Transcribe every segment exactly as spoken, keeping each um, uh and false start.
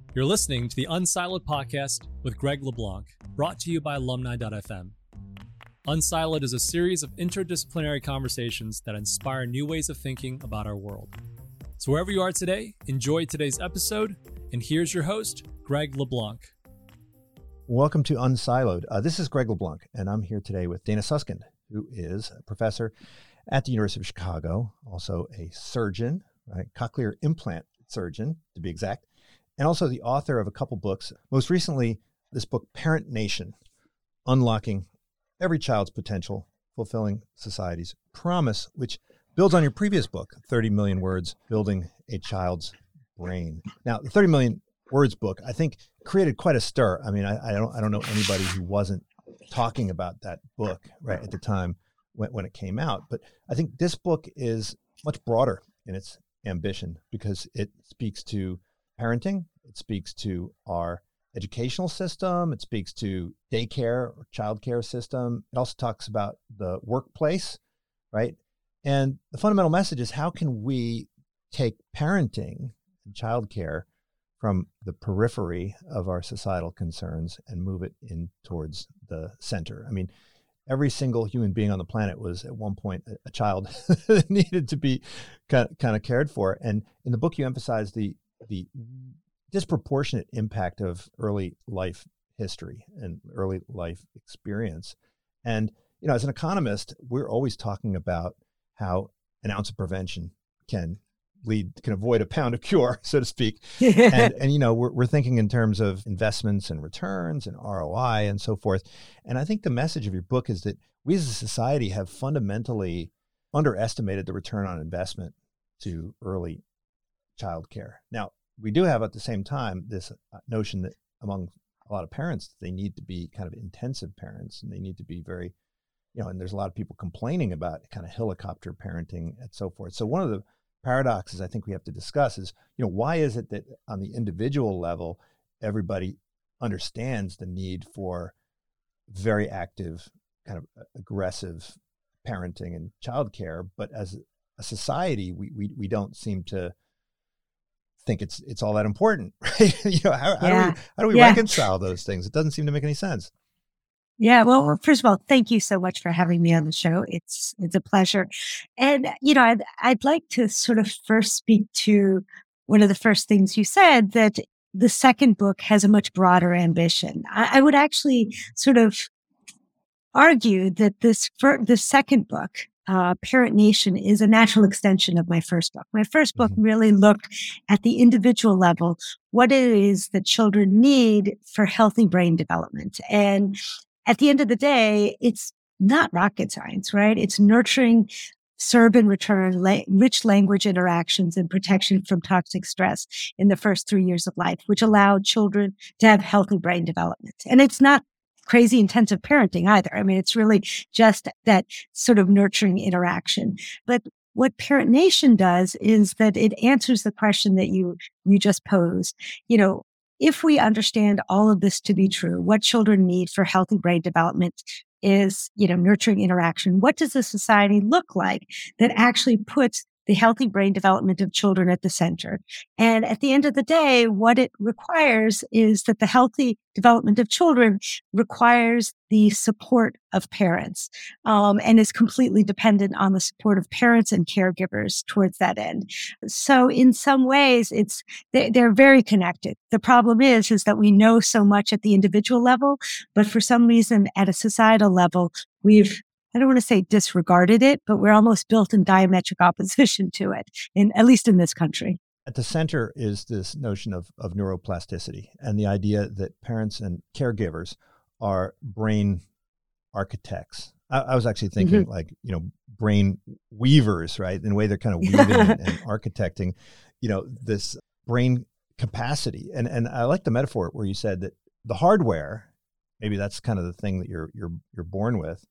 You're listening to the Unsiloed podcast with Greg LeBlanc, brought to you by alumni dot f m. Unsiloed is a series of interdisciplinary conversations that inspire new ways of thinking about our world. So wherever you are today, enjoy today's episode, and here's your host, Greg LeBlanc. Welcome to Unsiloed. Uh, this is Greg LeBlanc, and I'm here today with Dana Suskind, who is a professor at the University of Chicago, also a surgeon, right? Cochlear implant surgeon, to be exact, and also the author of a couple books. Most recently, this book, Parent Nation, Unlocking Every Child's Potential, Fulfilling Society's Promise, which builds on your previous book, thirty million Words, Building a Child's Brain. Now, the thirty million Words book, I think, created quite a stir. I mean, I, I don't I don't know anybody who wasn't talking about that book right at the time when, when it came out. But I think this book is much broader in its ambition because it speaks to parenting, it speaks to our educational system, it speaks to daycare or childcare system. It also talks about the workplace, right? And the fundamental message is, how can we take parenting and childcare from the periphery of our societal concerns and move it in towards the center? I mean, every single human being on the planet was at one point a, a child that needed to be kind of, kind of cared for. And in the book, you emphasize the the disproportionate impact of early life history and early life experience. And, you know, as an economist, we're always talking about how an ounce of prevention can lead, can avoid a pound of cure, so to speak. and, and, you know, we're, we're thinking in terms of investments and returns and R O I and so forth. And I think the message of your book is that we as a society have fundamentally underestimated the return on investment to early childcare. Now, we do have at the same time this notion that among a lot of parents, they need to be kind of intensive parents, and they need to be very, you know, and there's a lot of people complaining about kind of helicopter parenting and so forth. So one of the paradoxes I think we have to discuss is, you know, why is it that on the individual level, everybody understands the need for very active, kind of aggressive parenting and childcare, but as a society, we we we don't seem to think it's it's all that important, right? you know, how, how yeah. do we how do we yeah. reconcile those things? It doesn't seem to make any sense. Yeah, well, first of all, thank you so much for having me on the show. It's it's a pleasure. And, you know, I'd, I'd like to sort of first speak to one of the first things you said, that the second book has a much broader ambition. I, I would actually sort of argue that this for, the second book, uh, Parent Nation, is a natural extension of my first book. My first book mm-hmm. really looked at the individual level, what it is that children need for healthy brain development. And at the end of the day, it's not rocket science, right? It's nurturing, serve and return la- rich language interactions and protection from toxic stress in the first three years of life, which allow children to have healthy brain development. And it's not crazy intensive parenting either. I mean, it's really just that sort of nurturing interaction. But what Parent Nation does is that it answers the question that you you just posed. You know, if we understand all of this to be true, what children need for healthy brain development is, you know, nurturing interaction. What does a society look like that actually puts the healthy brain development of children at the center? And at the end of the day, what it requires is that the healthy development of children requires the support of parents, um, and is completely dependent on the support of parents and caregivers towards that end. So in some ways, it's they, they're very connected. The problem is, is that we know so much at the individual level, but for some reason at a societal level, we've I don't want to say disregarded it, but we're almost built in diametric opposition to it, in at least in this country. At the center is this notion of, of neuroplasticity and the idea that parents and caregivers are brain architects. I, I was actually thinking mm-hmm. like, you know, brain weavers, right? In a way they're kind of weaving and, and architecting, you know, this brain capacity. And and I like the metaphor where you said that the hardware, maybe that's kind of the thing that you're you're you're born with,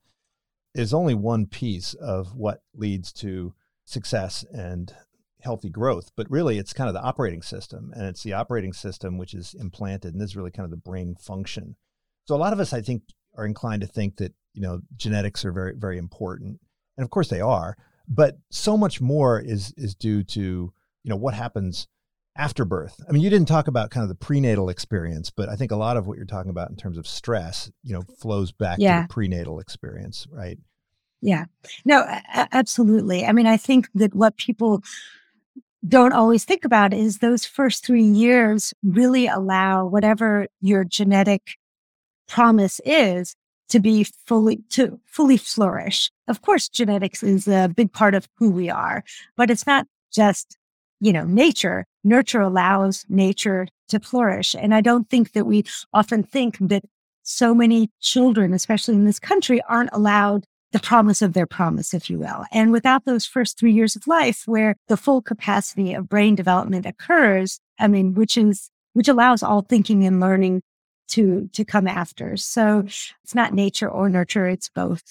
is only one piece of what leads to success and healthy growth. But really, it's kind of the operating system, and it's the operating system which is implanted, and this is really kind of the brain function. So a lot of us, I think, are inclined to think that, you know, genetics are very, very important. And of course they are, but so much more is is due to, you know, what happens after birth. I mean, you didn't talk about kind of the prenatal experience, but I think a lot of what you're talking about in terms of stress, you know, flows back Yeah. to the prenatal experience, right? Yeah. No, a- absolutely. I mean, I think that what people don't always think about is those first three years really allow whatever your genetic promise is to be fully, to fully flourish. Of course, genetics is a big part of who we are, but it's not just, you know, nature. Nurture allows nature to flourish. And I don't think that we often think that so many children, especially in this country, aren't allowed the promise of their promise, if you will. And without those first three years of life where the full capacity of brain development occurs, I mean, which is, which allows all thinking and learning to, to come after. So it's not nature or nurture, it's both.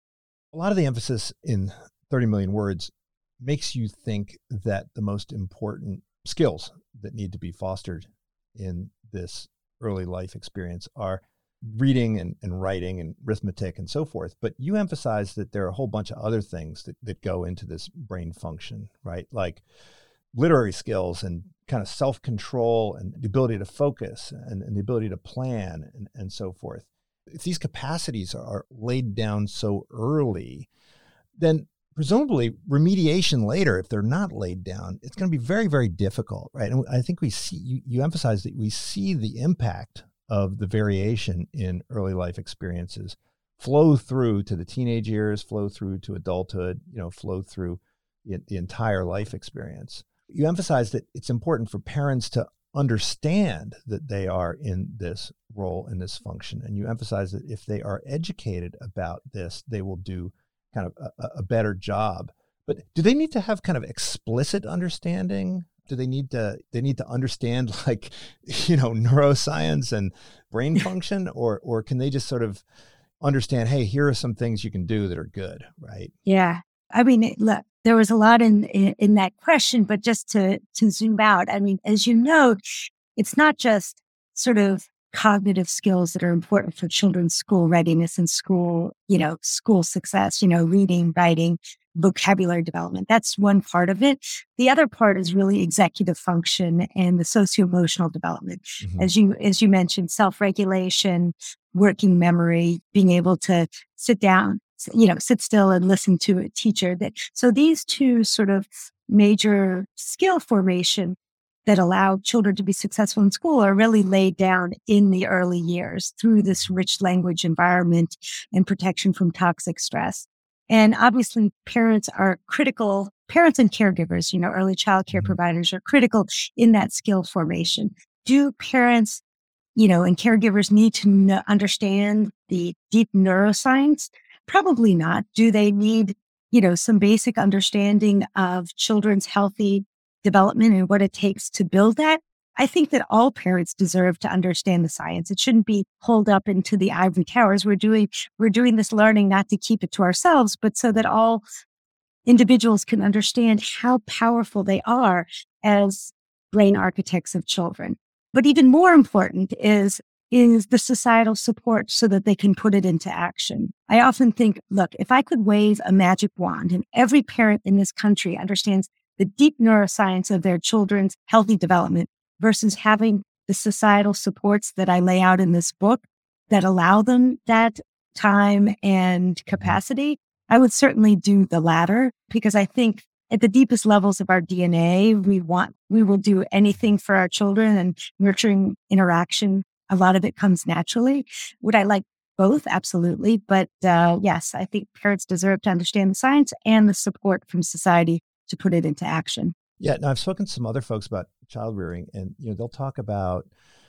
A lot of the emphasis in thirty million words makes you think that the most important skills that need to be fostered in this early life experience are reading and, and writing and arithmetic and so forth. But you emphasize that there are a whole bunch of other things that, that go into this brain function, right? Like literary skills and kind of self-control and the ability to focus and, and the ability to plan and, and so forth. If these capacities are laid down so early, then presumably remediation later, if they're not laid down, it's going to be very, very difficult, right? And I think we see, you, you emphasize that we see the impact of the variation in early life experiences flow through to the teenage years, flow through to adulthood, you know, flow through the, the entire life experience. You emphasize that it's important for parents to understand that they are in this role, in this function. And you emphasize that if they are educated about this, they will do kind of a, a better job. But do they need to have kind of explicit understanding? Do they need to, they need to understand like, you know, neuroscience and brain function, or, or can they just sort of understand, hey, here are some things you can do that are good, right? Yeah. I mean, it, look, there was a lot in, in, in that question, but just to, to zoom out, I mean, as you know, it's not just sort of cognitive skills that are important for children's school readiness and school, you know, school success, you know, reading, writing, vocabulary development. That's one part of it. The other part is really executive function and the socio-emotional development. Mm-hmm. As you, as you mentioned, self-regulation, working memory, being able to sit down, you know, sit still and listen to a teacher. That so these two sort of major skill formation that allow children to be successful in school are really laid down in the early years through this rich language environment and protection from toxic stress. And obviously parents are critical, parents and caregivers, you know, early child care providers are critical in that skill formation. Do parents, you know, and caregivers need to know, understand the deep neuroscience? Probably not. Do they need, you know, some basic understanding of children's healthy development and what it takes to build that? I think that all parents deserve to understand the science. It shouldn't be holed up into the ivory towers. We're doing, we're doing this learning not to keep it to ourselves, but so that all individuals can understand how powerful they are as brain architects of children. But even more important is, is the societal support so that they can put it into action. I often think, look, if I could wave a magic wand and every parent in this country understands the deep neuroscience of their children's healthy development versus having the societal supports that I lay out in this book that allow them that time and capacity, I would certainly do the latter, because I think at the deepest levels of our D N A, we want, we will do anything for our children, and nurturing interaction, a lot of it comes naturally. Would I like both? Absolutely. But uh, yes, I think parents deserve to understand the science and the support from society to put it into action. Yeah. Now I've spoken to some other folks about child rearing, and, you know, they'll talk about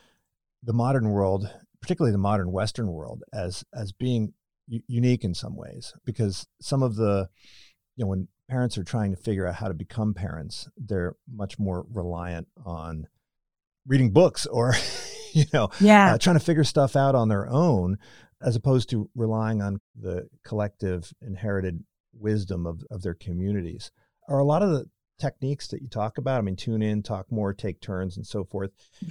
the modern world, particularly the modern Western world, as, as being u- unique in some ways, because some of the, you know, when parents are trying to figure out how to become parents, they're much more reliant on reading books or, you know, yeah. uh, trying to figure stuff out on their own, as opposed to relying on the collective inherited wisdom of, of their communities. Are a lot of the techniques that you talk about, I mean, tune in, talk more, take turns, and so forth,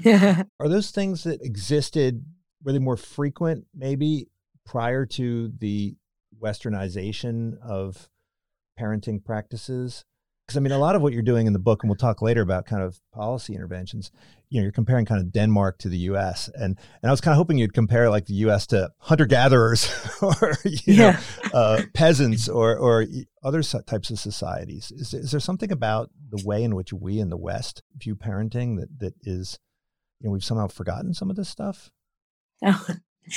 are those things that existed, were they more frequent maybe prior to the westernization of parenting practices? Because I mean, a lot of what you're doing in the book, and we'll talk later about kind of policy interventions, you know, you're comparing kind of Denmark to the U S. And and I was kind of hoping you'd compare like the U S to hunter-gatherers or, you yeah. know, uh, peasants or or other types of societies. Is, is there something about the way in which we in the West view parenting that that is, you know, we've somehow forgotten some of this stuff? Oh,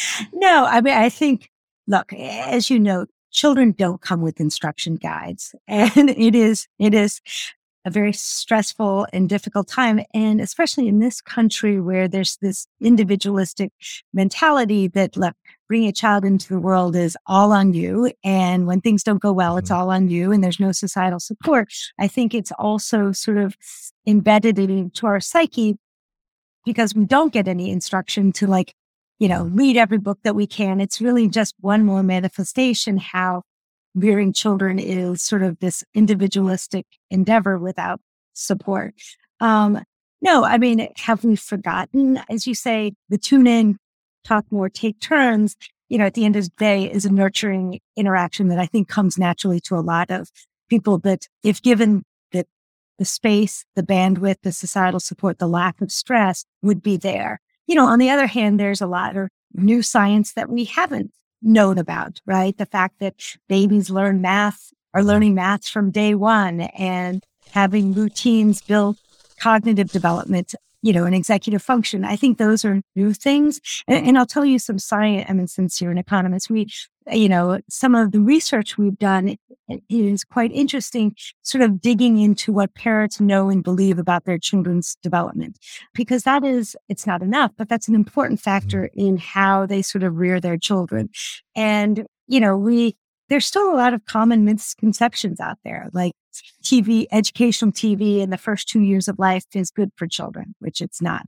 no, I mean, I think, look, as you know, children don't come with instruction guides, and it is, it is a very stressful and difficult time. And especially in this country where there's this individualistic mentality that, look, bringing a child into the world is all on you. And when things don't go well, mm-hmm. it's all on you and there's no societal support. I think it's also sort of embedded into our psyche because we don't get any instruction to like, you know, read every book that we can. It's really just one more manifestation how rearing children is sort of this individualistic endeavor without support. Um, no, I mean, have we forgotten? As you say, the tune in, talk more, take turns, you know, at the end of the day is a nurturing interaction that I think comes naturally to a lot of people that if given the, the space, the bandwidth, the societal support, the lack of stress would be there. You know, on the other hand, there's a lot of new science that we haven't known about, right? The fact that babies learn math, are learning math from day one and having routines build cognitive development, you know, and executive function. I think those are new things. And, and I'll tell you some science, I mean, since you're an economist, we, you know, some of the research we've done is quite interesting, sort of digging into what parents know and believe about their children's development, because that is, it's not enough, but that's an important factor in how they sort of rear their children. And, you know, we, there's still a lot of common misconceptions out there, like T V, educational T V in the first two years of life is good for children, which it's not.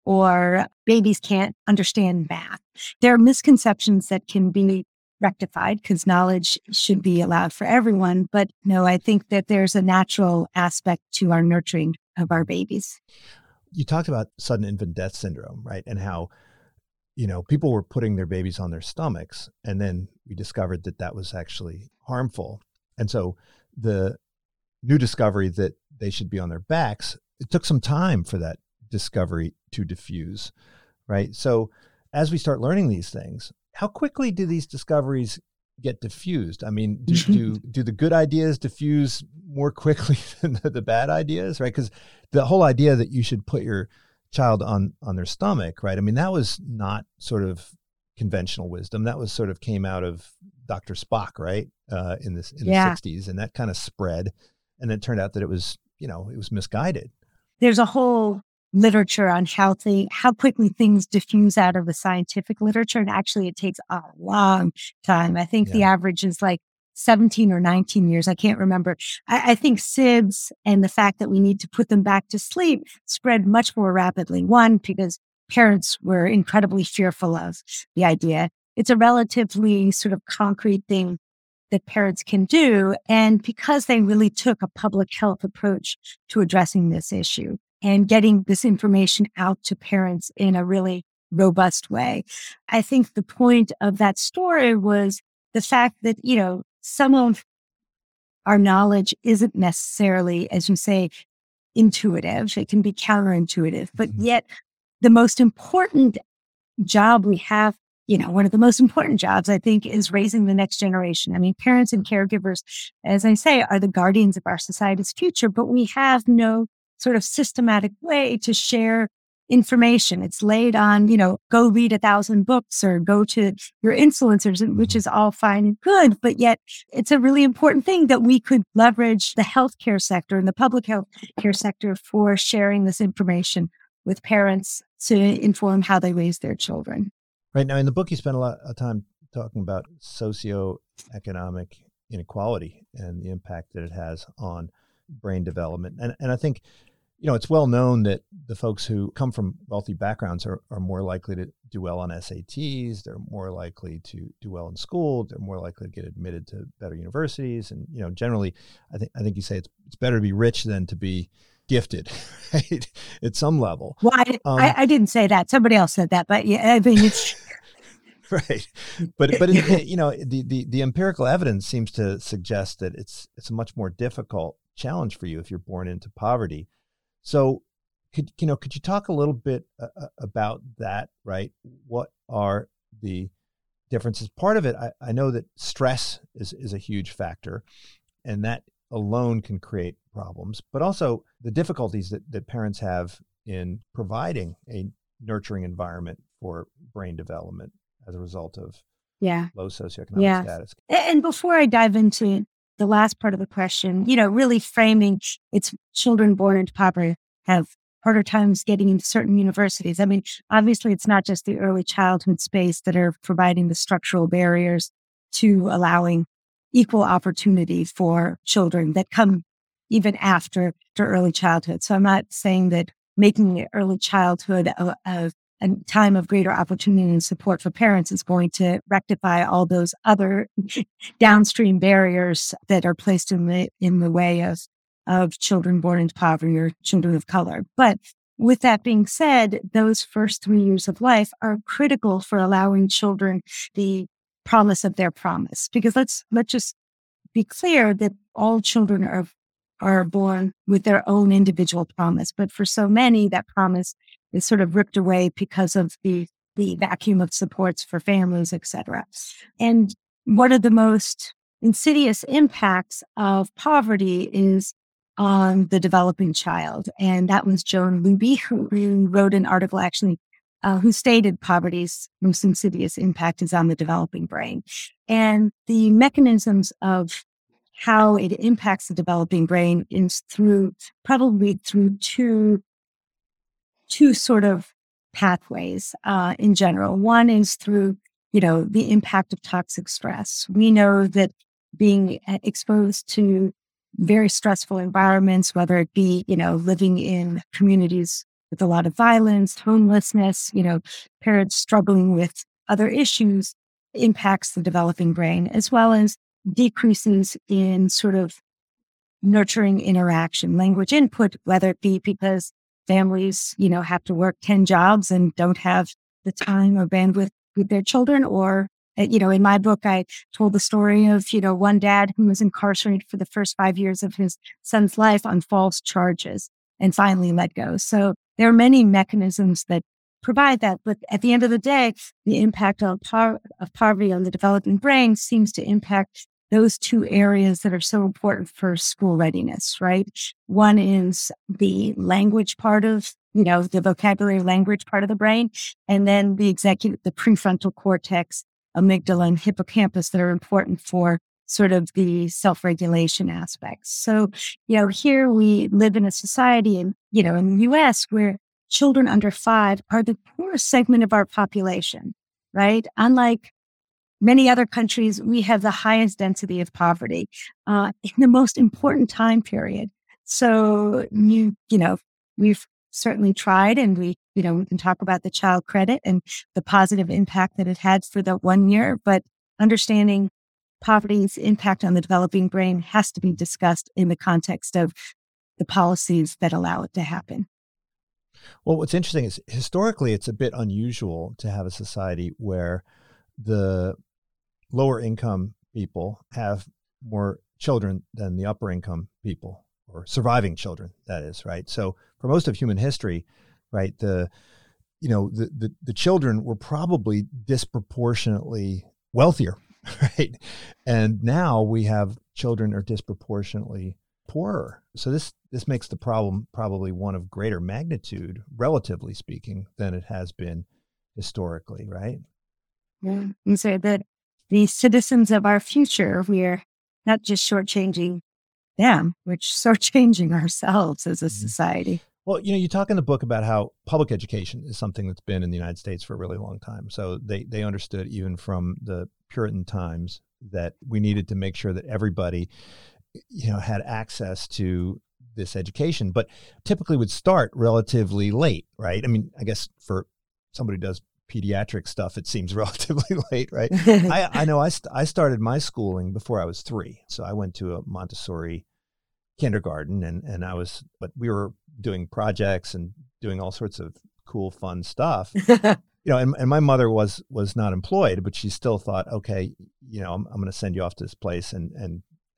Or babies can't understand math. There are misconceptions that can be rectified because knowledge should be allowed for everyone. But no, I think that there's a natural aspect to our nurturing of our babies. You talked about sudden infant death syndrome, right? And how, you know, people were putting their babies on their stomachs, and then we discovered that that was actually harmful. And so the new discovery that they should be on their backs, it took some time for that discovery to diffuse, right? So as we start learning these things, how quickly do these discoveries get diffused? I mean, do do, do the good ideas diffuse more quickly than the, the bad ideas, right? Because the whole idea that you should put your child on on their stomach, right? I mean, that was not sort of conventional wisdom. That was sort of came out of Doctor Spock, right? Uh, in this in yeah. the sixties, and that kind of spread. And it turned out that it was, you know, it was misguided. There's a whole literature on how thing, how quickly things diffuse out of the scientific literature. And actually it takes a long time. I think yeah. the average is like seventeen or nineteen years. I can't remember. I, I think S I B S and the fact that we need to put them back to sleep spread much more rapidly. One, because parents were incredibly fearful of the idea. It's a relatively sort of concrete thing that parents can do. And because they really took a public health approach to addressing this issue and getting this information out to parents in a really robust way. I think the point of that story was the fact that, you know, some of our knowledge isn't necessarily, as you say, intuitive. It can be counterintuitive, but yet the most important job we have, you know, one of the most important jobs, I think, is raising the next generation. I mean, parents and caregivers, as I say, are the guardians of our society's future, but we have no sort of systematic way to share information. It's laid on, you know, go read a thousand books or go to your influencers, which is all fine and good. But yet it's a really important thing that we could leverage the healthcare sector and the public health care sector for sharing this information with parents to inform how they raise their children. Right. Now, in the book, you spend a lot of time talking about socioeconomic inequality and the impact that it has on brain development. And and I think, you know, it's well known that the folks who come from wealthy backgrounds are, are more likely to do well on S A Ts. They're more likely to do well in school. They're more likely to get admitted to better universities. And, you know, generally, I think I think you say it's it's better to be rich than to be gifted, right? At some level. Well, I, um, I, I didn't say that. Somebody else said that, but yeah, I mean, it's right. But but it, you know, the, the the empirical evidence seems to suggest that it's it's much more difficult challenge for you if you're born into poverty. So could, you know, could you talk a little bit uh, about that, right? What are the differences? Part of it, I, I know that stress is, is a huge factor, and that alone can create problems, but also the difficulties that, that parents have in providing a nurturing environment for brain development as a result of yeah. low socioeconomic yeah. status. And before I dive into the last part of the question, you know, really framing it's children born into poverty have harder times getting into certain universities. I mean, obviously, it's not just the early childhood space that are providing the structural barriers to allowing equal opportunity for children that come even after their early childhood. So I'm not saying that making early childhood a, a, a time of greater opportunity and support for parents is going to rectify all those other downstream barriers that are placed in the in the way of of children born into poverty or children of color. But with that being said, those first three years of life are critical for allowing children the promise of their promise. Because let's let's just be clear that all children are are born with their own individual promise. But for so many, that promise is sort of ripped away because of the the vacuum of supports for families, et cetera. And one of the most insidious impacts of poverty is on the developing child. And that was Joan Luby, who, who wrote an article actually, uh, who stated poverty's most insidious impact is on the developing brain. And the mechanisms of how it impacts the developing brain is through, probably through two, two sort of pathways uh, in general. One is through, you know, the impact of toxic stress. We know that being exposed to very stressful environments, whether it be, you know, living in communities with a lot of violence, homelessness, you know, parents struggling with other issues, impacts the developing brain, as well as decreases in sort of nurturing interaction, language input, whether it be because families, you know, have to work ten jobs and don't have the time or bandwidth with their children, or you know, in my book, I told the story of, you know, one dad who was incarcerated for the first five years of his son's life on false charges and finally let go. So there are many mechanisms that provide that. But at the end of the day, the impact of, par- of poverty on the developing brain seems to impact those two areas that are so important for school readiness, right? One is the language part of, you know, the vocabulary language part of the brain, and then the executive, the prefrontal cortex, amygdala and hippocampus that are important for sort of the self-regulation aspects. So, you know, here we live in a society in, you know, in the U S where children under five are the poorest segment of our population, right? Unlike many other countries, we have the highest density of poverty uh, in the most important time period. So, you, you know, we've certainly tried, and we, you know, we can talk about the child credit and the positive impact that it had for the one year, but understanding poverty's impact on the developing brain has to be discussed in the context of the policies that allow it to happen. Well, what's interesting is historically, it's a bit unusual to have a society where the lower income people have more children than the upper income people, or surviving children, that is, right? So for most of human history, right, the, you know, the, the, the children were probably disproportionately wealthier, right? And now we have children are disproportionately poorer. So this, this makes the problem probably one of greater magnitude, relatively speaking, than it has been historically, right? Yeah. And so that the citizens of our future, we're not just shortchanging them, which shortchanging ourselves as a society. Well, you know, you talk in the book about how public education is something that's been in the United States for a really long time. So they, they understood even from the Puritan times that we needed to make sure that everybody, you know, had access to this education, but typically would start relatively late, right? I mean, I guess for somebody who does pediatric stuff, it seems relatively late, right? I, I know I, st- I started my schooling before I was three. So I went to a Montessori kindergarten, and, and I was, but we were doing projects and doing all sorts of cool, fun stuff. You know, and, and my mother was, was not employed, but she still thought, okay, you know, I'm, I'm going to send you off to this place and, and,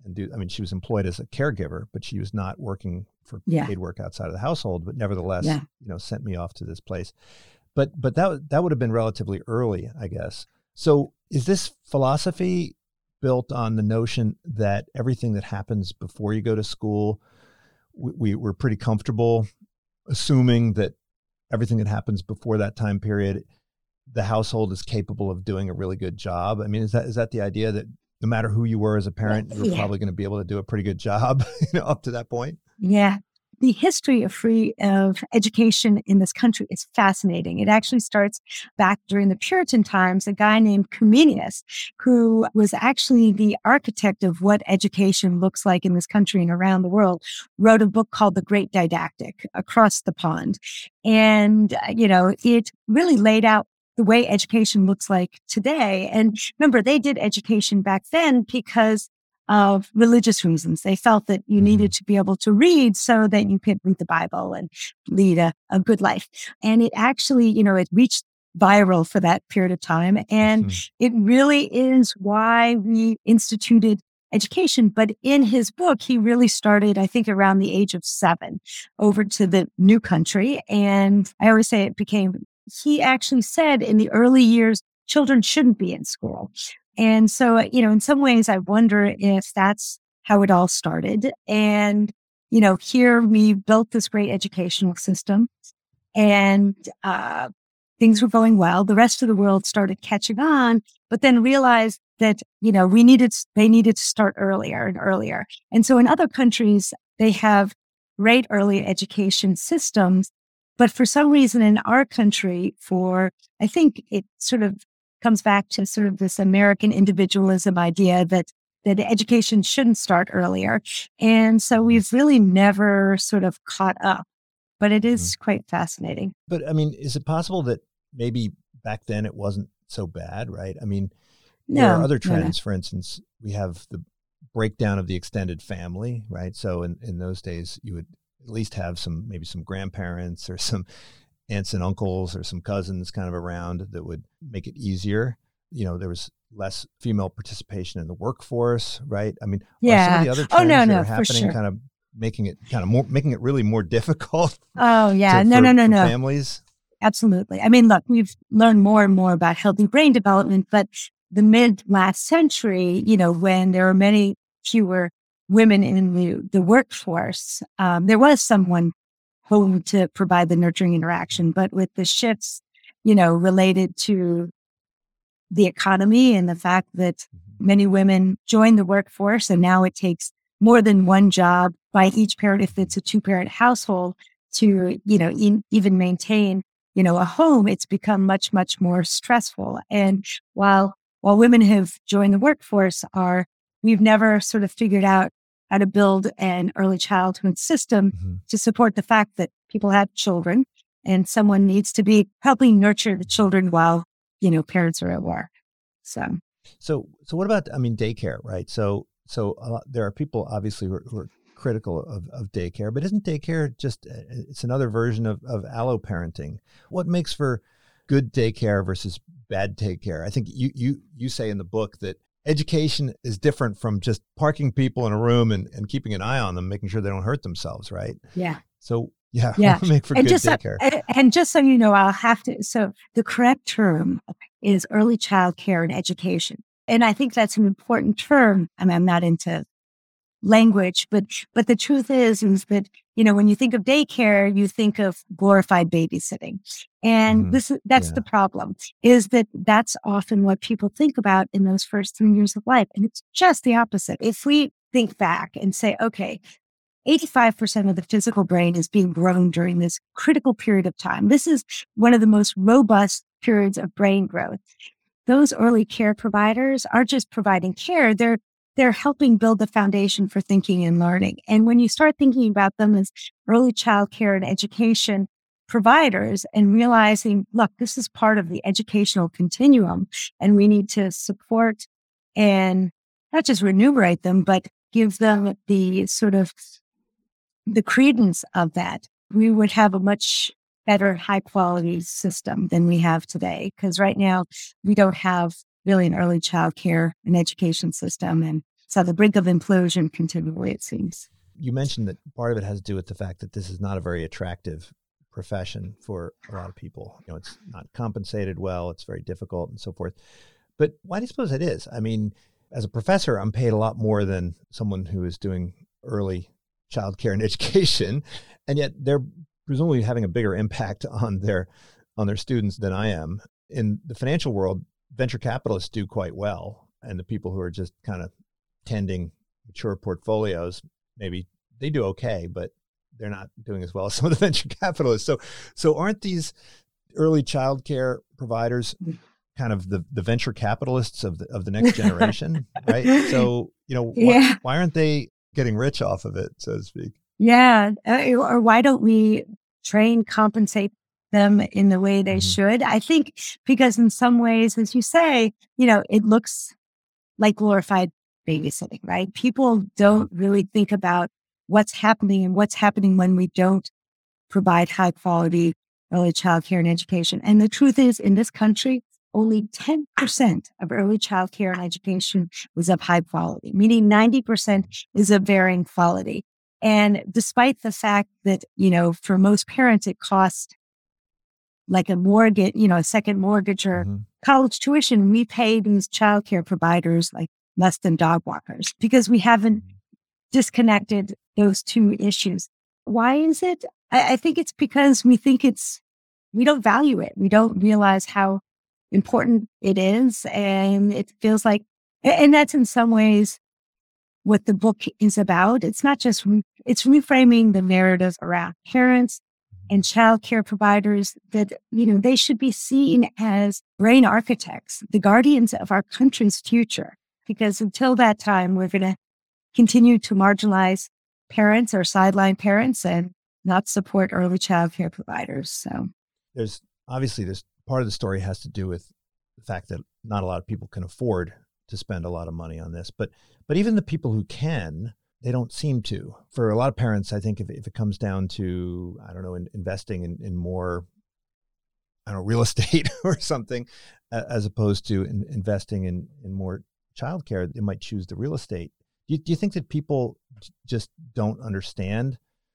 and do, I mean, she was employed as a caregiver, but she was not working for Yeah. paid work outside of the household, but nevertheless, Yeah. you know, sent me off to this place. But, but that, that would have been relatively early, I guess. So is this philosophy built on the notion that everything that happens before you go to school, we, we we're pretty comfortable assuming that everything that happens before that time period, the household is capable of doing a really good job? I mean, is that is that the idea that no matter who you were as a parent, you were Yeah. probably going to be able to do a pretty good job, you know, up to that point? Yeah. The history of free of education in this country is fascinating. It actually starts back during the Puritan times. A guy named Comenius, who was actually the architect of what education looks like in this country and around the world, wrote a book called The Great Didactic, Across the Pond. And, uh, you know, it really laid out the way education looks like today. And remember, they did education back then because of religious reasons. They felt that you needed to be able to read so that you could read the Bible and lead a, a good life. And it actually, you know, it reached viral for that period of time. And Mm-hmm. it really is why we instituted education. But in his book, he really started, I think, around the age of seven over to the new country. And I always say it became, he actually said in the early years, children shouldn't be in school. And so, you know, in some ways, I wonder if that's how it all started. And, you know, here we built this great educational system and uh, things were going well. The rest of the world started catching on, but then realized that, you know, we needed, they needed to start earlier and earlier. And so in other countries, they have great early education systems. But for some reason in our country, for, I think it sort of comes back to sort of this American individualism idea that that education shouldn't start earlier. And so we've really never sort of caught up, but it is Mm-hmm. quite fascinating. But I mean, is it possible that maybe back then it wasn't so bad, right? I mean, there No, are other no, no. trends. For instance, we have the breakdown of the extended family, right? So in, in those days, you would at least have some, maybe some grandparents or some aunts and uncles or some cousins kind of around that would make it easier. You know, there was less female participation in the workforce, right? I mean, are some Yeah. of the other Oh, trends no, that no, are for happening sure. kind of making it kind of more, making it really more difficult Oh, yeah. to, No, for, no, no, for no. families? Absolutely. I mean, look, we've learned more and more about healthy brain development, but the mid last century, you know, when there were many fewer women in the, the workforce, um, there was someone home to provide the nurturing interaction. But with the shifts, you know, related to the economy and the fact that many women join the workforce and now it takes more than one job by each parent, if it's a two parent household, to, you know, in, even maintain, you know, a home, it's become much, much more stressful. And while, while women have joined the workforce, are, we've never sort of figured out how to build an early childhood system Mm-hmm. to support the fact that people have children and someone needs to be helping nurture the children while, you know, parents are at work. So, So, so what about, I mean, daycare, right? So, so a lot, there are people obviously who are, who are critical of, of daycare, but isn't daycare just, it's another version of, of allo parenting? What makes for good daycare versus bad daycare? I think you, you, you say in the book that education is different from just parking people in a room and, and keeping an eye on them, making sure they don't hurt themselves, right? yeah. So, yeah, Yeah. what would make for And good just, so, daycare? and- and just so you know, I'll have to, so the correct term is early child care and education. And I think that's an important term. I mean, I'm not into language, but, but the truth is, is that, you know, when you think of daycare, you think of glorified babysitting. And Mhm. this is, that's Yeah. the problem, is that that's often what people think about in those first three years of life. And it's just the opposite. If we think back and say, okay, eighty-five percent of the physical brain is being grown during this critical period of time. This is one of the most robust periods of brain growth. Those early care providers aren't just providing care, they're they're helping build the foundation for thinking and learning. And when you start thinking about them as early child care and education providers and realizing, look, this is part of the educational continuum and we need to support and not just remunerate them, but give them the sort of the credence of that, we would have a much better high quality system than we have today. Because right now we don't have really an early child care and education system. And it's on the brink of implosion continually, it seems. You mentioned that part of it has to do with the fact that this is not a very attractive profession for a lot of people. You know, it's not compensated well, it's very difficult and so forth. But why do you suppose it is? I mean, as a professor, I'm paid a lot more than someone who is doing early childcare and education, and yet they're presumably having a bigger impact on their on their students than I am. In the financial world, venture capitalists do quite well, and the people who are just kind of tending mature portfolios, maybe they do okay, but they're not doing as well as some of the venture capitalists. So, so aren't these early childcare providers kind of the, the venture capitalists of the of the next generation, right? So, you know, wh- yeah. why aren't they getting rich off of it, so to speak? Yeah. Uh, or why don't we train, compensate them in the way they Mhm. should? I think because in some ways, as you say, you know, it looks like glorified babysitting, right? People don't really think about what's happening and what's happening when we don't provide high quality early childcare and education. And the truth is, in this country, only ten percent of early childcare and education is of high quality, meaning ninety percent is of varying quality. And despite the fact that, you know, for most parents, it costs like a mortgage, you know, a second mortgage or Mhm. college tuition, we pay these childcare providers like less than dog walkers because we haven't disconnected those two issues. Why is it? I, I think it's because we think it's, we don't value it. We don't realize how important it is. And it feels like, and that's in some ways what the book is about. It's not just, re, it's reframing the narrative around parents and childcare providers that, you know, they should be seen as brain architects, the guardians of our country's future. Because until that time, we're going to continue to marginalize parents or sideline parents and not support early childcare providers. So There's obviously this part of the story has to do with the fact that not a lot of people can afford to spend a lot of money on this, but but even the people who can, they don't seem to. For a lot of parents, I think if, if it comes down to, I don't know, in, investing in, in more, I don't know, real estate or something, uh, as opposed to in, investing in, in more childcare, they might choose the real estate. Do you, do you think that people j- just don't understand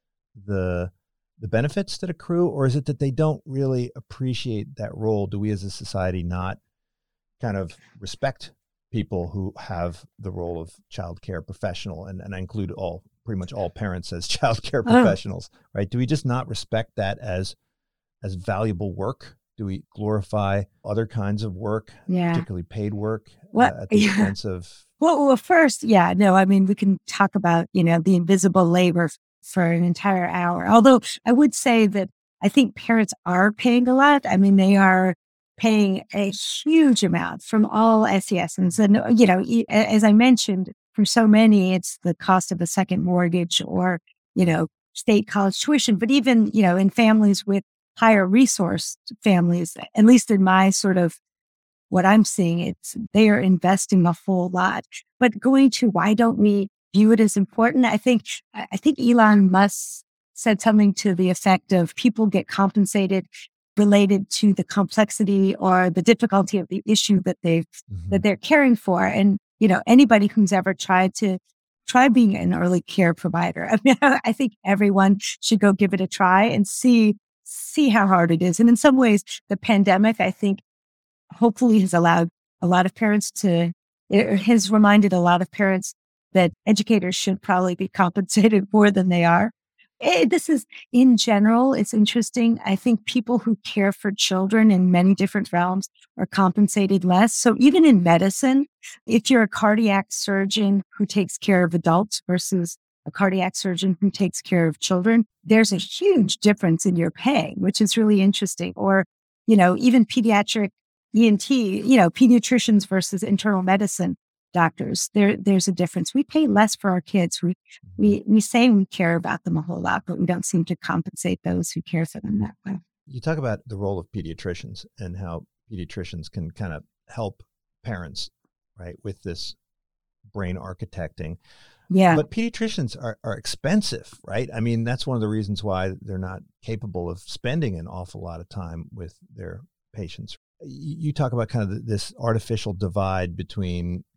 the the benefits that accrue, or is it that they don't really appreciate that role? Do we as a society not kind of respect people who have the role of childcare professional? And, and I include all, pretty much all parents as childcare Oh. professionals, right? Do we just not respect that as, as valuable work? Do we glorify other kinds of work, yeah. particularly paid work, What- uh, at the yeah. expense of? Well, well, first, yeah, no, I mean, we can talk about, you know, the invisible labor f- for an entire hour. Although I would say that I think parents are paying a lot. I mean, they are paying a huge amount from all S E Ss. And, you know, e- a- as I mentioned, for so many, it's the cost of a second mortgage or, you know, state college tuition. But even, you know, in families with higher resource families, at least in my sort of what I'm seeing, it's they are investing a whole lot. But going to why don't we view it as important? I think I I think Elon Musk said something to the effect of people get compensated related to the complexity or the difficulty of the issue that they've Mhm. that they're caring for. And you know, anybody who's ever tried to try being an early care provider, I mean, I think everyone should go give it a try and see see how hard it is. And in some ways, the pandemic, I think, hopefully has allowed a lot of parents to, it has reminded a lot of parents that educators should probably be compensated more than they are. Eh, this is, in general, it's interesting. I think people who care for children in many different realms are compensated less. So even in medicine, if you're a cardiac surgeon who takes care of adults versus a cardiac surgeon who takes care of children, there's a huge difference in your pay, which is really interesting. Or, you know, even pediatric E N T, you know, pediatricians versus internal medicine doctors, there, there's a difference. We pay less for our kids. We, we, we say we care about them a whole lot, but we don't seem to compensate those who care for them that way. You talk about the role of pediatricians and how pediatricians can kind of help parents, right, with this brain architecting. Yeah. But pediatricians are, are expensive, right? I mean, that's one of the reasons why they're not capable of spending an awful lot of time with their patients. You, you talk about kind of this artificial divide between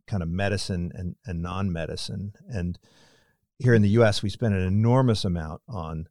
kind of medicine and, and non-medicine. And here in the U S, we spend an enormous amount on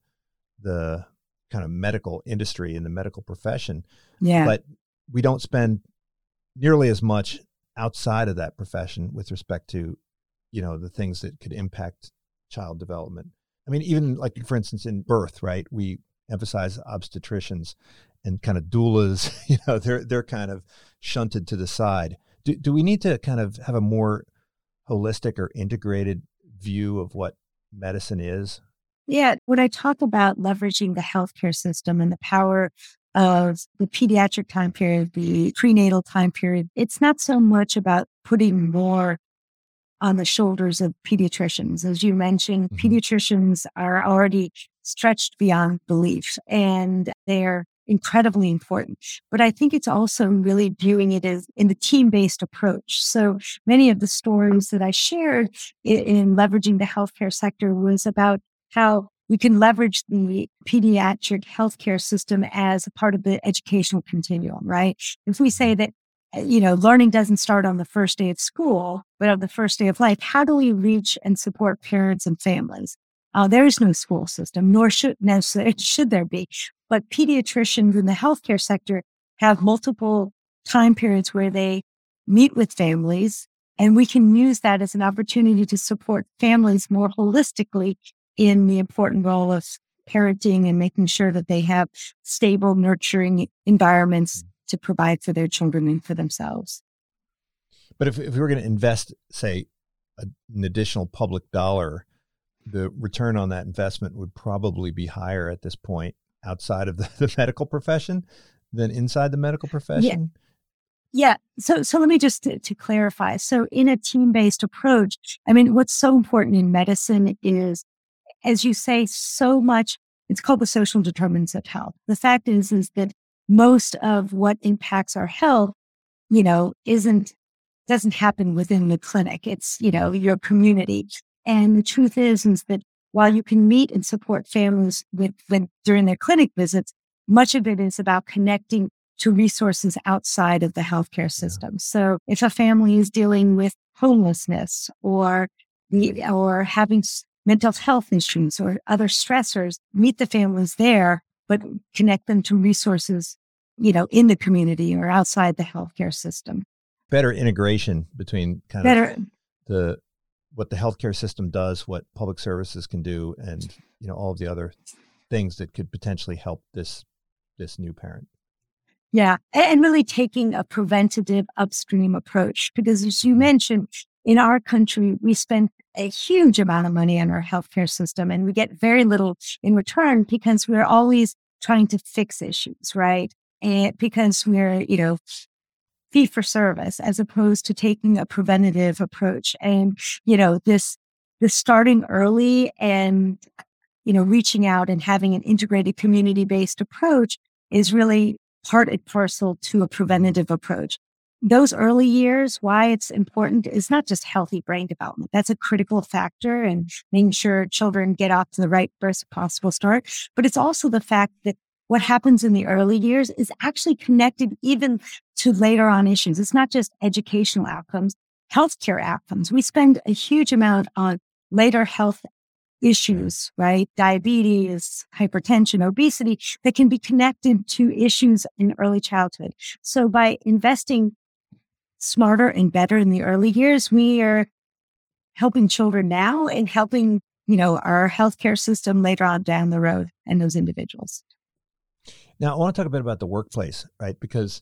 the kind of medical industry and the medical profession. Yeah. But we don't spend nearly as much outside of that profession with respect to, you know, the things that could impact child development. I mean, even like, for instance, in birth, right? We emphasize obstetricians and kind of doulas, you know, they're, they're kind of shunted to the side. Do, do we need to kind of have a more holistic or integrated view of what medicine is? Yeah. When I talk about leveraging the healthcare system and the power of the pediatric time period, the prenatal time period, it's not so much about putting more on the shoulders of pediatricians. As you mentioned, mm-hmm. pediatricians are already stretched beyond belief, and they're incredibly important. But I think it's also really viewing it as in the team-based approach. So many of the stories that I shared in, in leveraging the healthcare sector was about how we can leverage the pediatric healthcare system as a part of the educational continuum, right? If we say that, you know, learning doesn't start on the first day of school, but on the first day of life, how do we reach and support parents and families? Uh, there is no school system, nor should necessarily should there be. But pediatricians in the healthcare sector have multiple time periods where they meet with families, and we can use that as an opportunity to support families more holistically in the important role of parenting and making sure that they have stable, nurturing environments to provide for their children and for themselves. But if, if we were going to invest, say, a, an additional public dollar, the return on that investment would probably be higher at this point outside of the, the medical profession than inside the medical profession. Yeah. Yeah. So, so let me just to, to clarify. So in a team-based approach, I mean, what's so important in medicine is, as you say, so much, it's called the social determinants of health. The fact is, is that most of what impacts our health, you know, isn't, doesn't happen within the clinic. It's, you know, your community. And the truth is, is that while you can meet and support families with, when, during their clinic visits, much of it is about connecting to resources outside of the healthcare system. So if a family is dealing with homelessness or the, or having mental health issues or other stressors, meet the families there, but connect them to resources, you know, in the community or outside the healthcare system. Better integration between kind Better. of the what the healthcare system does, what public services can do, and you know all of the other things that could potentially help this this new parent. Yeah, and really taking a preventative upstream approach, because as you mentioned, in our country, we spend a huge amount of money on our healthcare system, and we get very little in return because we're always trying to fix issues, right? And because we're, you know, fee for service as opposed to taking a preventative approach. And, you know, this, this starting early and, you know, reaching out and having an integrated community-based approach is really part and parcel to a preventative approach. Those early years, why it's important is not just healthy brain development. That's a critical factor in making sure children get off to the right first possible start. But it's also the fact that what happens in the early years is actually connected even to later on issues. It's not just educational outcomes, healthcare outcomes. We spend a huge amount on later health issues, right? Diabetes, hypertension, obesity that can be connected to issues in early childhood. So by investing smarter and better in the early years, we are helping children now and helping, you know, our healthcare system later on down the road and those individuals. Now, I want to talk a bit about the workplace, right? Because,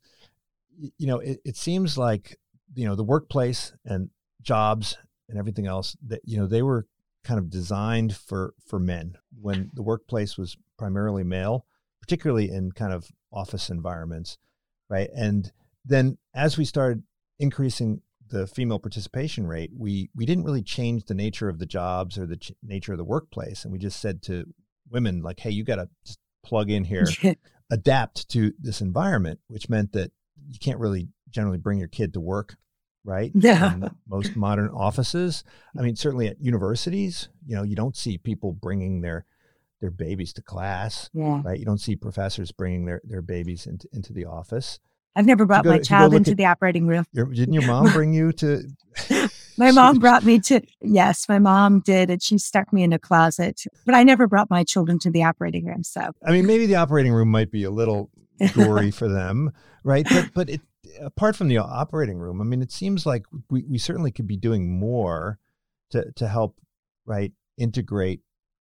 you know, it, it seems like, you know, the workplace and jobs and everything else that, you know, they were kind of designed for, for men when the workplace was primarily male, particularly in kind of office environments, right? And then as we started increasing the female participation rate, we, we didn't really change the nature of the jobs or the ch- nature of the workplace. And we just said to women, like, hey, you got to just plug in here, adapt to this environment, which meant that you can't really generally bring your kid to work, right? Yeah. In most modern offices. I mean, certainly at universities, you know, you don't see people bringing their their babies to class, yeah. right? You don't see professors bringing their, their babies into, into the office. I've never brought go my to- child look into at- the operating room. Your, didn't your mom bring you to? My mom brought me to, yes, my mom did, and she stuck me in a closet, but I never brought my children to the operating room. So, I mean, maybe the operating room might be a little gory for them, right? But but it, apart from the operating room, I mean, it seems like we, we certainly could be doing more to to help, right, integrate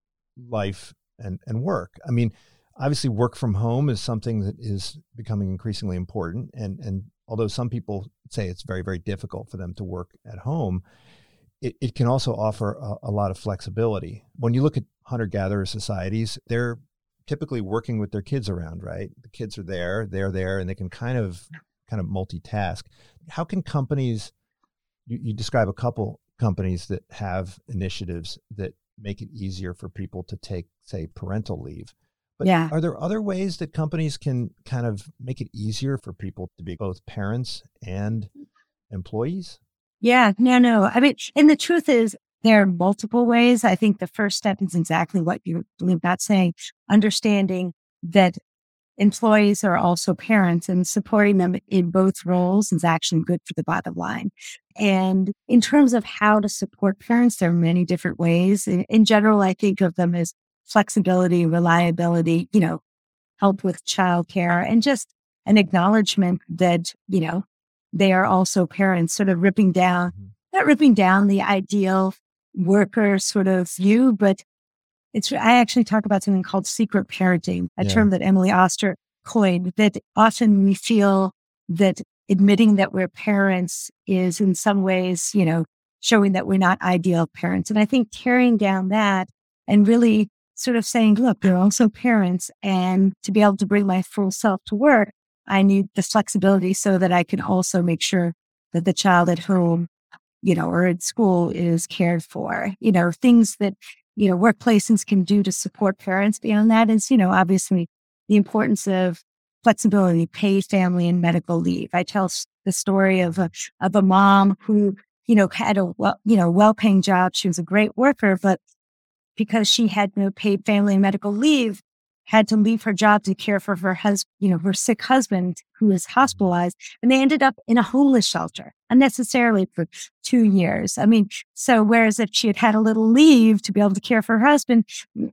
life and, and work. I mean, obviously work from home is something that is becoming increasingly important. And, and although some people say it's very, very difficult for them to work at home, it, it can also offer a, a lot of flexibility. When you look at hunter-gatherer societies, they're typically working with their kids around, right? The kids are there, they're there, and they can kind of kind of multitask. How can companies, you, you describe a couple companies that have initiatives that make it easier for people to take, say, parental leave. But yeah. Are there other ways that companies can kind of make it easier for people to be both parents and employees? Yeah, no, no. I mean, and the truth is there are multiple ways. I think the first step is exactly what you're about saying, understanding that employees are also parents, and supporting them in both roles is actually good for the bottom line. And in terms of how to support parents, there are many different ways. In, in general, I think of them as flexibility, reliability, you know, help with childcare, and just an acknowledgement that, you know, they are also parents, sort of ripping down, mm-hmm. not ripping down the ideal worker sort of view, but it's, I actually talk about something called secret parenting, a yeah. term that Emily Oster coined, that often we feel that admitting that we're parents is in some ways, you know, showing that we're not ideal parents. And I think tearing down that and really sort of saying, look, we're also parents, and to be able to bring my full self to work, I need the flexibility so that I can also make sure that the child at home, you know, or at school is cared for. You know, things that, you know, workplaces can do to support parents beyond that is, you know, obviously the importance of flexibility, paid family and medical leave. I tell the story of a, of a mom who, you know, had a, well, you know, well-paying job. She was a great worker, but because she had no paid family and medical leave, had to leave her job to care for her husband, you know, her sick husband who was hospitalized, and they ended up in a homeless shelter unnecessarily for two years. I mean, so whereas if she had had a little leave to be able to care for her husband,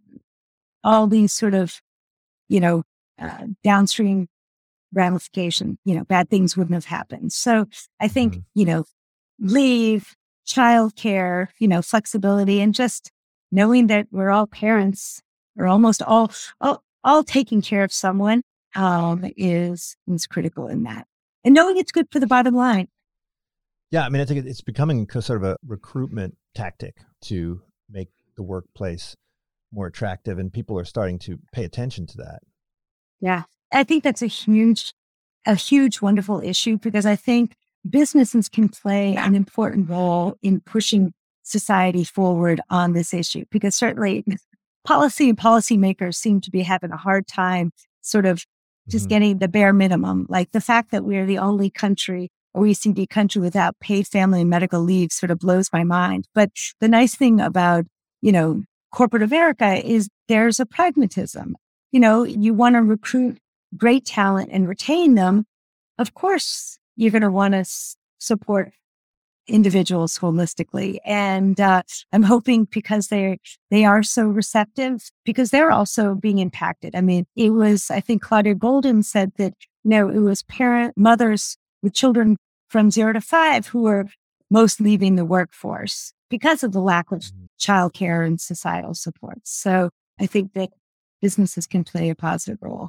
all these sort of, you know, uh, downstream ramification, you know, bad things wouldn't have happened. So I think, mm-hmm. you know, leave, childcare, you know, flexibility, and just knowing that we're all parents, or almost all, all, all taking care of someone, um, is, is critical in that. And knowing it's good for the bottom line. Yeah. I mean, I think it's becoming sort of a recruitment tactic to make the workplace more attractive, and people are starting to pay attention to that. Yeah. I think that's a huge, a huge, wonderful issue, because I think businesses can play an important role in pushing society forward on this issue, because certainly policy and policymakers seem to be having a hard time sort of just mm-hmm. getting the bare minimum. Like the fact that we're the only country, O E C D country, without paid family and medical leave sort of blows my mind. But the nice thing about, you know, corporate America is there's a pragmatism. You know, you want to recruit great talent and retain them. Of course, you're going to want to s- support individuals holistically. And uh, I'm hoping, because they they are so receptive, because they're also being impacted. I mean, it was, I think Claudia Golden said that, you know, it was parent mothers with children from zero to five who were most leaving the workforce because of the lack of childcare and societal support. So I think that businesses can play a positive role.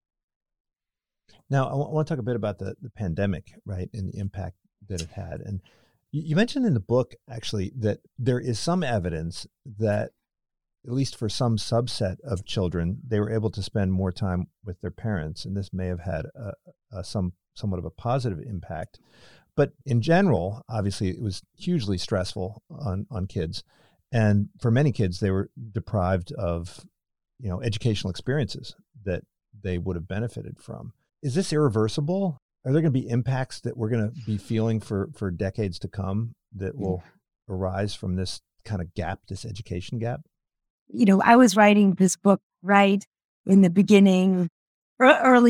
Now, I, w- I want to talk a bit about the, the pandemic, right, and the impact that it had. And you mentioned in the book, actually, that there is some evidence that, at least for some subset of children, they were able to spend more time with their parents, and this may have had a, a, some somewhat of a positive impact. But in general, obviously, it was hugely stressful on, on kids, and for many kids, they were deprived of, you know, educational experiences that they would have benefited from. Is this irreversible? Are there going to be impacts that we're going to be feeling for, for decades to come that will arise from this kind of gap, this education gap? You know, I was writing this book right in the beginning, early,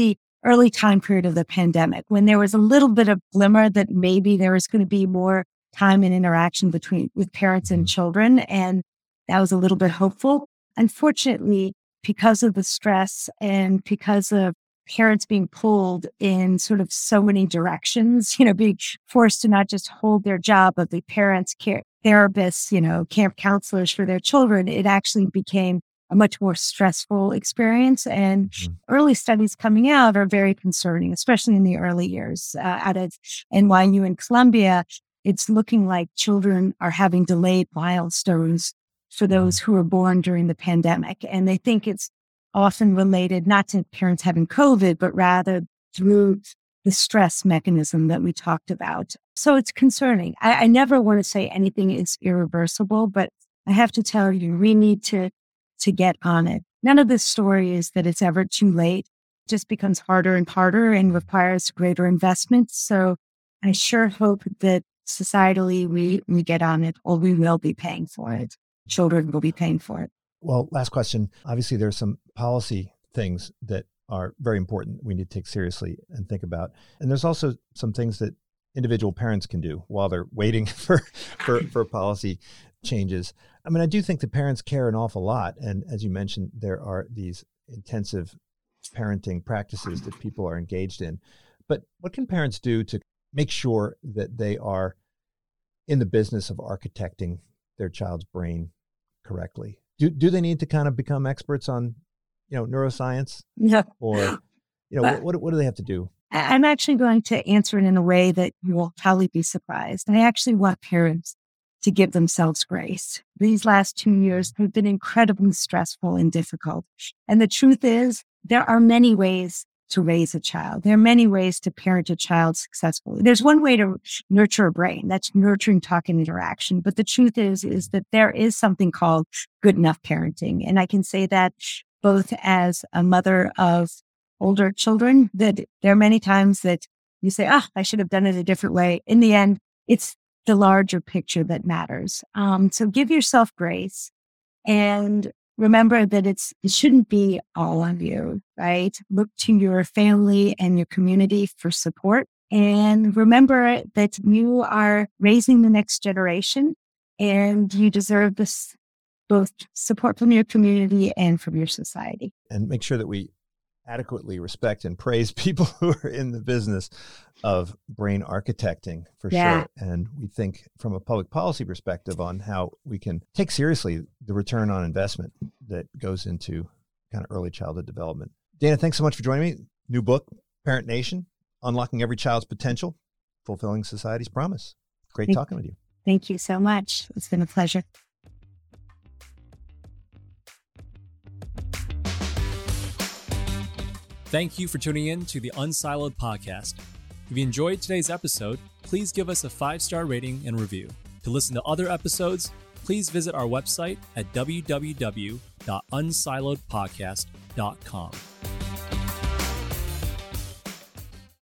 early time period of the pandemic, when there was a little bit of glimmer that maybe there was going to be more time and interaction between with parents and children. And that was a little bit hopeful. Unfortunately, because of the stress and because of parents being pulled in sort of so many directions, you know, being forced to not just hold their job of the parents, care therapists, you know, camp counselors for their children, it actually became a much more stressful experience. And mm-hmm. early studies coming out are very concerning, especially in the early years. Uh, out of N Y U and Columbia, it's looking like children are having delayed milestones for those who were born during the pandemic. And they think it's often related not to parents having COVID, but rather through the stress mechanism that we talked about. So it's concerning. I, I never want to say anything is irreversible, but I have to tell you, we need to, to get on it. None of this story is that it's ever too late. It just becomes harder and harder and requires greater investment. So I sure hope that societally we, we get on it, or we will be paying for it. Children will be paying for it. Well, last question. Obviously, there's some policy things that are very important we need to take seriously and think about. And there's also some things that individual parents can do while they're waiting for, for, for policy changes. I mean, I do think that parents care an awful lot. And as you mentioned, there are these intensive parenting practices that people are engaged in. But what can parents do to make sure that they are in the business of architecting their child's brain correctly? Do do they need to kind of become experts on, you know, neuroscience? No. Or, you know, what, what do they have to do? I'm actually going to answer it in a way that you will probably be surprised. I actually want parents to give themselves grace. These last two years have been incredibly stressful and difficult. And the truth is, there are many ways to raise a child. There are many ways to parent a child successfully. There's one way to nurture a brain. That's nurturing talk and interaction. But the truth is, is that there is something called good enough parenting. And I can say that both as a mother of older children, that there are many times that you say, ah, I should have done it a different way. In the end, it's the larger picture that matters. Um, so give yourself grace and remember that it's it shouldn't be all on you, right? Look to your family and your community for support. And remember that you are raising the next generation and you deserve this both support from your community and from your society. And make sure that we adequately respect and praise people who are in the business of brain architecting for yeah. sure. And we think from a public policy perspective on how we can take seriously the return on investment that goes into kind of early childhood development. Dana, thanks so much for joining me. New book, Parent Nation, Unlocking Every Child's Potential, Fulfilling Society's Promise. Great thank, talking with you. Thank you so much. It's been a pleasure. Thank you for tuning in to the Unsiloed podcast. If you enjoyed today's episode, please give us a five-star rating and review. To listen to other episodes, please visit our website at w w w dot unsiloed podcast dot com.